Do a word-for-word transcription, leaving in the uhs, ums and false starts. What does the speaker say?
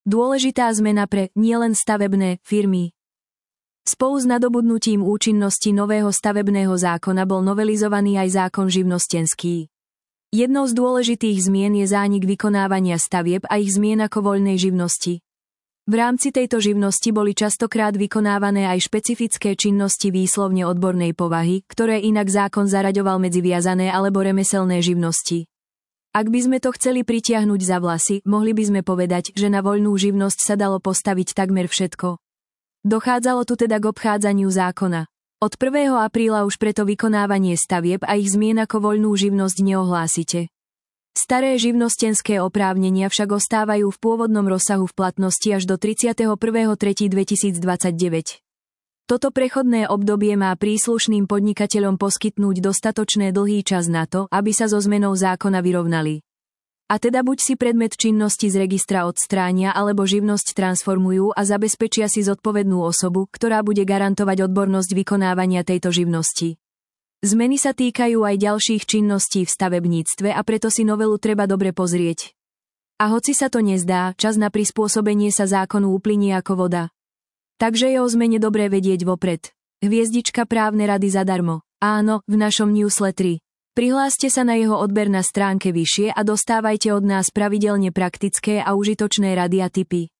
Dôležitá zmena pre nielen stavebné firmy. Spolu s nadobudnutím účinnosti nového stavebného zákona bol novelizovaný aj zákon živnostenský. Jednou z dôležitých zmien je zánik vykonávania stavieb a ich zmien ako voľnej živnosti. V rámci tejto živnosti boli častokrát vykonávané aj špecifické činnosti výslovne odbornej povahy, ktoré inak zákon zaraďoval medzi viazané alebo remeselné živnosti. Ak by sme to chceli pritiahnuť za vlasy, mohli by sme povedať, že na voľnú živnosť sa dalo postaviť takmer všetko. Dochádzalo tu teda k obchádzaniu zákona. Od prvého apríla už preto vykonávanie stavieb a ich zmien ako voľnú živnosť neohlásite. Staré živnostenské oprávnenia však ostávajú v pôvodnom rozsahu v platnosti až do tridsiateho prvého tretieho dvetisícdvadsaťdeväť. Toto prechodné obdobie má príslušným podnikateľom poskytnúť dostatočné dlhý čas na to, aby sa so zmenou zákona vyrovnali. A teda buď si predmet činnosti z registra odstránia alebo živnosť transformujú a zabezpečia si zodpovednú osobu, ktorá bude garantovať odbornosť vykonávania tejto živnosti. Zmeny sa týkajú aj ďalších činností v stavebníctve a preto si novelu treba dobre pozrieť. A hoci sa to nezdá, čas na prispôsobenie sa zákonu uplynie ako voda. Takže je o zmene dobré vedieť vopred. Hviezdička právne rady zadarmo. Áno, v našom newsletteri. Prihláste sa na jeho odber na stránke vyššie a dostávajte od nás pravidelne praktické a užitočné rady a tipy.